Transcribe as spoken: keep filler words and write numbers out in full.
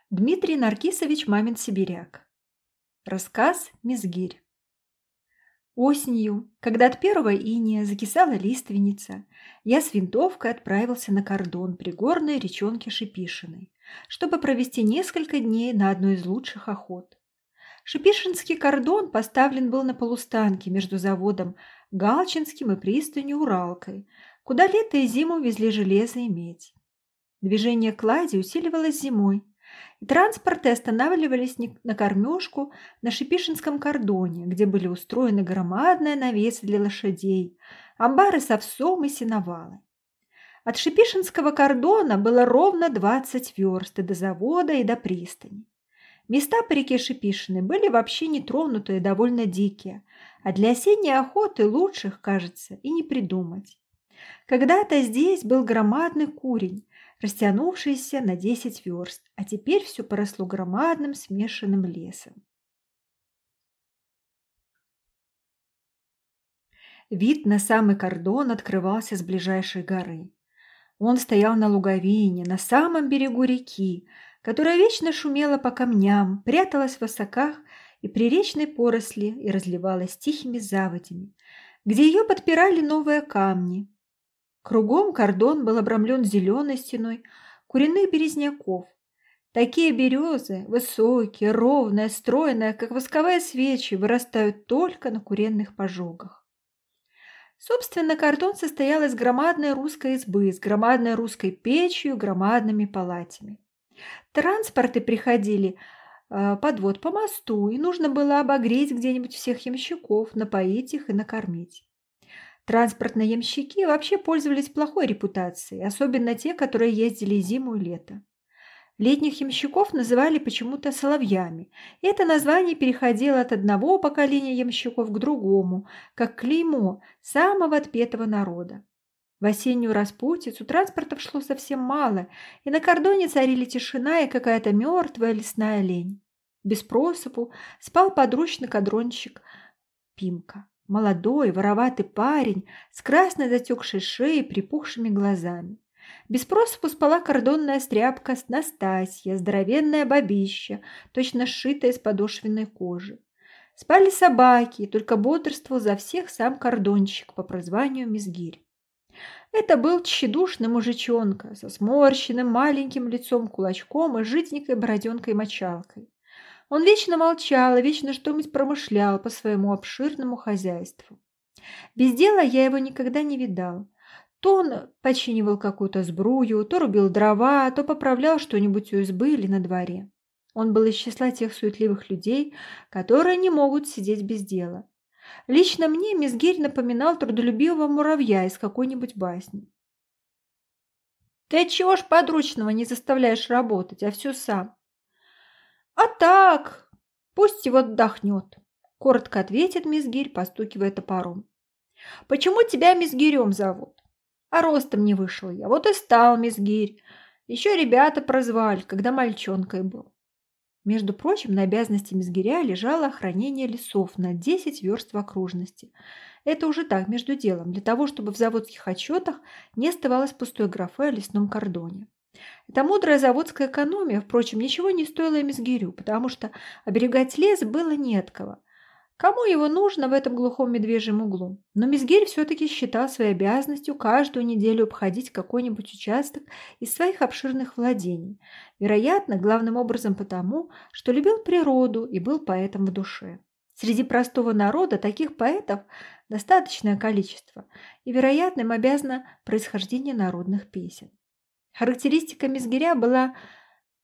Дмитрий Наркисович Мамин-Сибиряк. Рассказ «Мизгирь». Осенью, когда от первого иния закисала лиственница, я с винтовкой отправился на кордон при горной речонке Шипишиной, чтобы провести несколько дней на одной из лучших охот. Шипишинский кордон поставлен был на полустанке между заводом Галчинским и пристанью Уралкой, куда лето и зиму везли железо и медь. Движение клади усиливалось зимой, и транспорты останавливались на кормежку на Шипишинском кордоне, где были устроены громадные навесы для лошадей, амбары с овсом и сеновалы. От Шипишинского кордона было ровно двадцать верст и до завода, и до пристани. Места по реке Шипишины были вообще нетронутые, довольно дикие, а для осенней охоты лучших, кажется, и не придумать. Когда-то здесь был громадный курень, растянувшийся на десять верст, а теперь все поросло громадным смешанным лесом. Вид на самый кордон открывался с ближайшей горы. Он стоял на луговине, на самом берегу реки, которая вечно шумела по камням, пряталась в осоках и приречной поросли и разливалась тихими заводями, где ее подпирали новые камни. Кругом кордон был обрамлен зеленой стеной куриных березняков. Такие березы, высокие, ровные, стройные, как восковые свечи, вырастают только на куренных пожогах. Собственно, кордон состоял из громадной русской избы, с громадной русской печью, громадными палатями. Транспорты приходили э, подвод по мосту, и нужно было обогреть где-нибудь всех ямщиков, напоить их и накормить. Транспортные ямщики вообще пользовались плохой репутацией, особенно те, которые ездили зиму и лето. Летних ямщиков называли почему-то соловьями, и это название переходило от одного поколения ямщиков к другому, как клеймо самого отпетого народа. В осеннюю распутицу транспортов шло совсем мало, и на кордоне царили тишина и какая-то мертвая лесная лень. Без просыпу спал подручный кадронщик Пимка. Молодой, вороватый парень с красной затекшей шеей и припухшими глазами. Без просыпу спала кордонная стряпка Настасья, здоровенная бабища, точно сшитая из подошвенной кожи. Спали собаки, и только бодрствовал за всех сам кордонщик по прозванию Мизгирь. Это был тщедушный мужичонка со сморщенным маленьким лицом кулачком и жиденькой бороденкой-мочалкой. Он вечно молчал и вечно что-нибудь промышлял по своему обширному хозяйству. Без дела я его никогда не видал. То он починивал какую-то сбрую, то рубил дрова, то поправлял что-нибудь у избы или на дворе. Он был из числа тех суетливых людей, которые не могут сидеть без дела. Лично мне Мизгирь напоминал трудолюбивого муравья из какой-нибудь басни. «Ты чего ж подручного не заставляешь работать, а все сам?» «А так, пусть его отдохнет», – коротко ответит Мизгирь, постукивая топором. «Почему тебя Мизгирем зовут?» «А ростом не вышел я, вот и стал Мизгирь. Еще ребята прозвали, когда мальчонкой был». Между прочим, на обязанности Мизгиря лежало охранение лесов на десять верст в окружности. Это уже так, между делом, для того, чтобы в заводских отчетах не оставалось пустой графы о лесном кордоне. Эта мудрая заводская экономия, впрочем, ничего не стоила и Мизгирю, потому что оберегать лес было не от кого. Кому его нужно в этом глухом медвежьем углу? Но Мизгирь все-таки считал своей обязанностью каждую неделю обходить какой-нибудь участок из своих обширных владений. Вероятно, главным образом потому, что любил природу и был поэтом в душе. Среди простого народа таких поэтов достаточное количество, и, вероятно, им обязано происхождение народных песен. Характеристика Мизгиря была